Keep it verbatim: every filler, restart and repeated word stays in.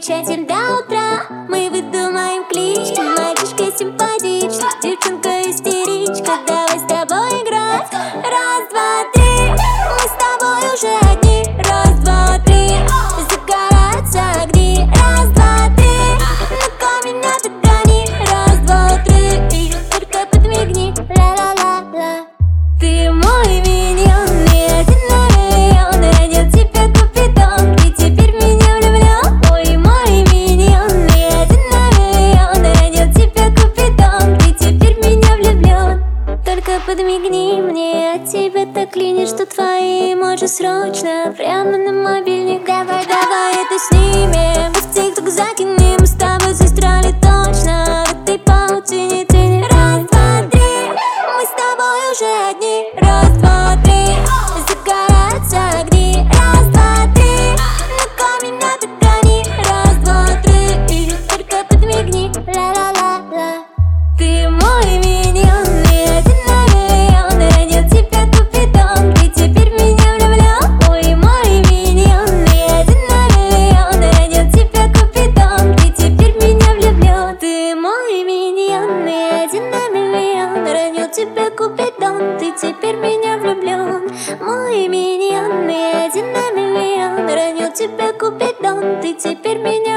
встречаемся до утра. Мы выдумаем клички, мальчишка симпатичный, девчонка истеричка. Давай с тобой играть. Раз, два, три, мы с тобой уже одни. Раз, два, три, загораются огни. Раз, два, три, ну-ка меня догони. Раз, два, три, и только подмигни. Ла-ла-ла-ла. Ты мой миньон, не один на миллион. Родил тебя Купидон, ты теперь в меня влюблен. Ой, мой миньон, не один на миллион. Родил тебя Купидон, ты теперь в меня влюблен. Только подмигни мне, от тебя так клинит, что твои эмоджи срочно прямо на мобильник. Давай, давай это снимем, в тикток закинем. Мы с тобой застряли точно в этой паутине тени. Раз, два, три, мы с тобой уже одни. Раз, два, три, загораются огни. Раз, два, три, ну-ка меня догони. Раз, два, три, и только подмигни. Ла-ла-ла-ла. Ты мой миньон, не один на миллион. Родил тебя Купидон, ты теперь в меня влюблен. Ой, мой миньон, не один на миллион. Родил тебя Купидон, ты теперь в меня влюблен. Ты мой миньон, не один на миллион. Родил тебя Купидон, ты теперь в меня влюблен. Мой миньон, не один на миллион. Родил тебя Купидон, ты теперь в меня